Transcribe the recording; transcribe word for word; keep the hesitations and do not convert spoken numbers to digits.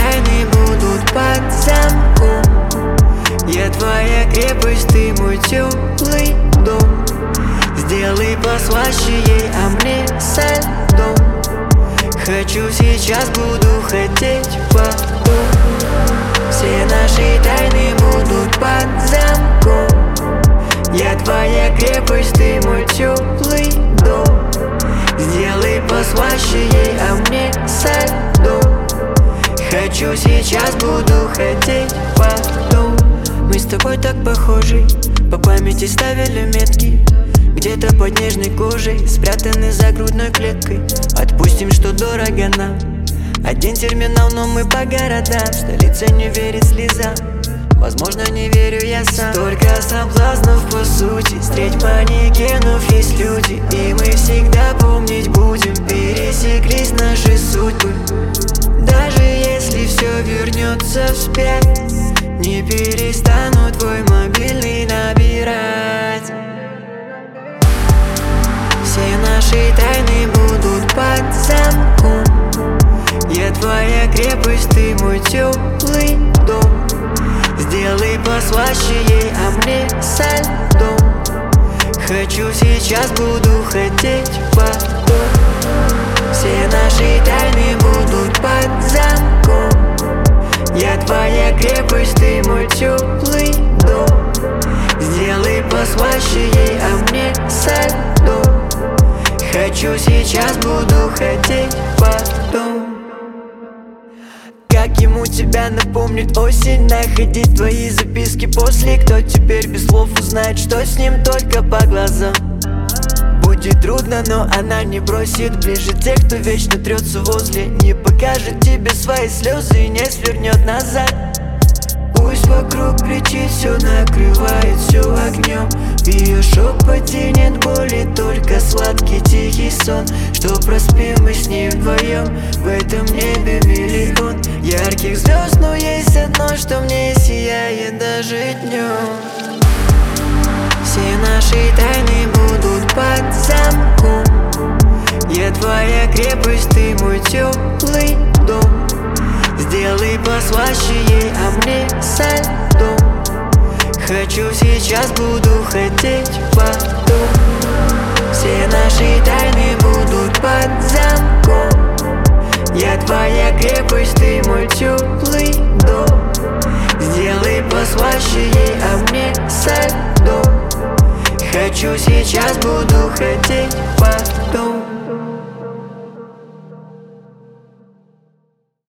тайны будут под замком. Я твоя крепость, ты мой теплый дом. Сделай послаще ей, а мне со льдом. Хочу сейчас, буду хотеть потом. Все наши тайны будут под замком. Я твоя крепость, ты мой теплый дом. Сделай послаще ей, а мне со льдом. Хочу сейчас, буду хотеть потом. Мы с тобой так похожи, по памяти ставили метки. Где-то под нежной кожей, спрятаны за грудной клеткой. Отпустим, что дорого нам. Один терминал, но мы по городам. В столице не верит слезам. Возможно, не верю я сам. Столько соблазнов по сути. Встреть манекенов, есть люди. И мы всегда помнить будем. Пересеклись наши судьбы. Даже если все вернется вспять, не перестану твой мобильный набирать. Все наши тайны будут под замком. Я твоя крепость, ты мой теплый дом. Сделай послаще ей, а мне со льдом. Хочу сейчас, буду хотеть потом. Все наши тайны будут под замком. Я твоя крепость, ты мой теплый дом. Сделай послаще ей, а мне со льдом. Хочу сейчас, буду хотеть потом. Как ему тебя напомнит осень, находить твои записки после. Кто теперь без слов узнает, что с ним только по глазам. Будет трудно, но она не бросит ближе тех, кто вечно трется возле. Не покажет тебе свои слезы и не свернет назад. Пусть вокруг кричит, все накрывает все огнем. В ее шепоте нет боли, только сладкий тихий сон. Что проспим мы с ней вдвоем, в этом небе миллион ярких звезд, но есть одно, что мне сияет даже днем. Все наши тайны будут под замком. Я твоя крепость, ты мой теплый дом. Сделай послаще ей, а мне со льдом. Хочу сейчас, буду хотеть потом. Все наши тайны будут под замком. Я твоя крепость, ты мой теплый дом. Сделай послаще ей, а мне со льдом. Хочу сейчас, буду хотеть потом.